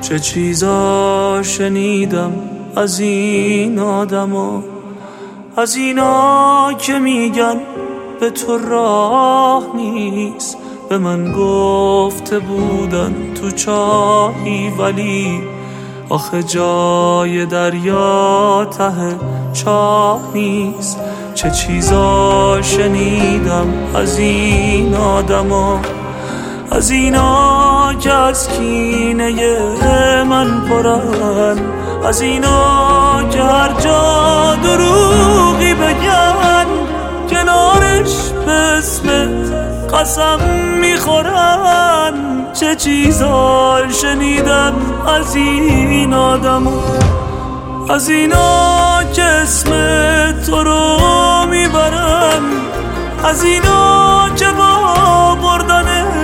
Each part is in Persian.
چه چیزا شنیدم از این آدما، از اینا که میگن به تو راه نیست. به من گفته بودن تو چاهی ولی آخه جای دریا ته چاه نیست. چه چیزا شنیدم از این آدما، از اینا که از کینه من پرن، از اینا که هر جا دروغی بگن کنارش به اسمت قسم میخورن. چه چیزا شنیدم از این آدما، از اینا که اسم تو رو میبرن، از اینا که با بردن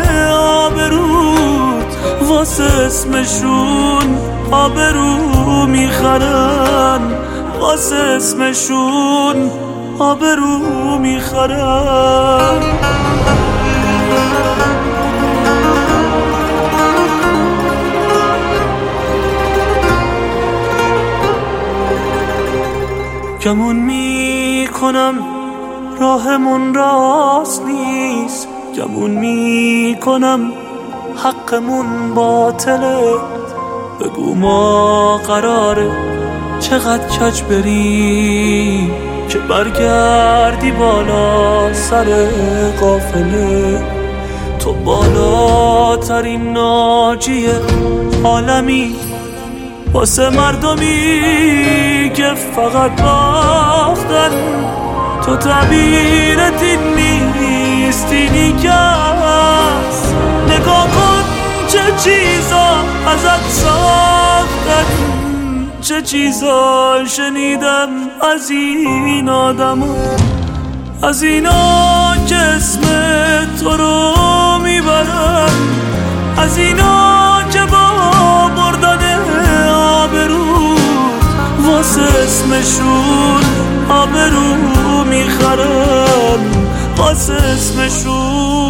آبروت واسه اسمشون آبرو میخرن، واسه اسمشون آبرو میخرن. گمون میکنم راهمون راست نیست، گمون میکنم حقمون باطله. بگو ما قراره چقدر کج بریم که برگردی بالا سر قافله. تو بالاترین ناجی عالمی واسه مردمی که فقط باختن. تو تعبیرت این نیست، اینی که هست. نگاه کن چه چیزا ازت ساختن، چه چیزا شنیدم از این آدما، از اینا که اسم تو رو میبرن، از اینا که با بردن آبرو واسه اسمشون آبرو میخرن، واسه اسمشون